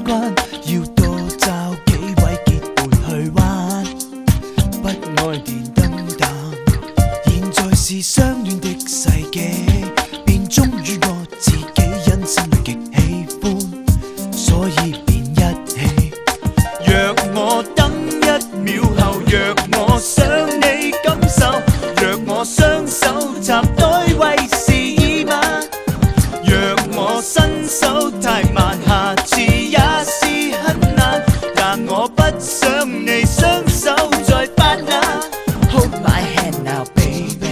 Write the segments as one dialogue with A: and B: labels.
A: 關，要多找幾位結伴去玩，不愛電燈膽。現在是相戀的世紀，便忠於我自己，因心裏極喜歡，所以便一起。若我等1秒後，若我想你感受，若我雙手插袋為時已晚，若我伸手太慢，下次也是很難，但我不想你雙手再發冷。Hold my hand now, baby。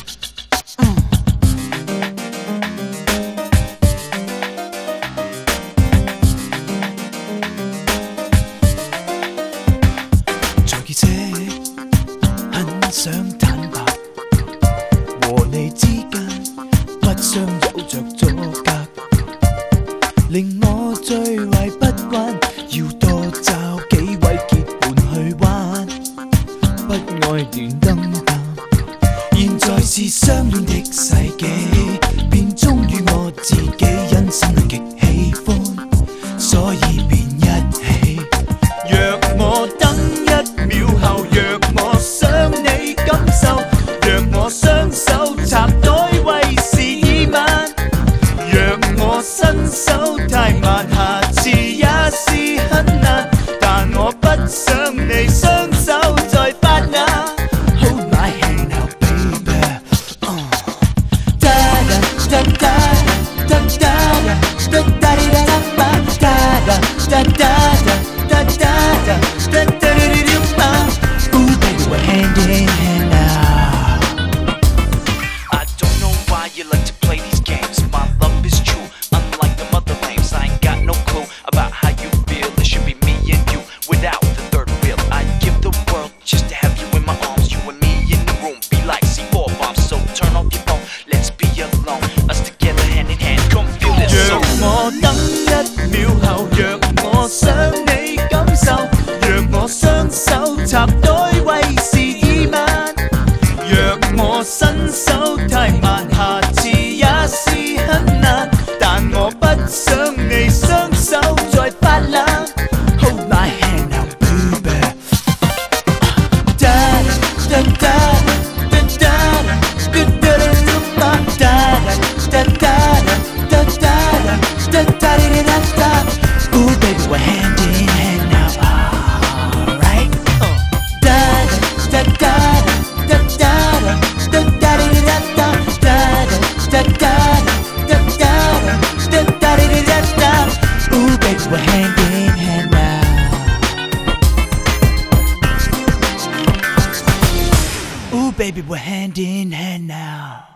A: 在結者很想坦白，和你之間不相有着阻隔，令我最為不慣，要多找幾位結伴去玩，不愛電燈膽。現在是相戀的世紀，便忠於我自己，因心裏極喜歡，所以便一起。若我等1秒後，若我想你感受，若我雙手插袋為時已晚，若我伸手太慢，下次也是很難，但我不想你雙手再發冷。Hold my hand now, baby。Da da da da da da da da da da da da da da da. Ooh, baby, we're hand in hand now.
B: I don't know why you like to play these games. My love is true, unlike the other lames. I ain't got no clue about how you feel. It should be me and you without the third wheel. I'd give the world just to have you in my arms. You and me in the room be like C4 bombs. So turn off your phone, let's be alone. Us together hand in hand, come feel this song.
A: 若我等1秒後，若我想你感受，若我雙手插袋為時已晚，若我伸手太慢，下次也是很難，但我不想你雙手再發冷。Hold my hand now, baby。Da da da da da da da da da da da da da. Ooh, baby, we're hand in hand now, alright. Da da da da da da da da da da da da da. Ooh, baby, we're hand in hand now. Ooh, baby, we're hand in hand now.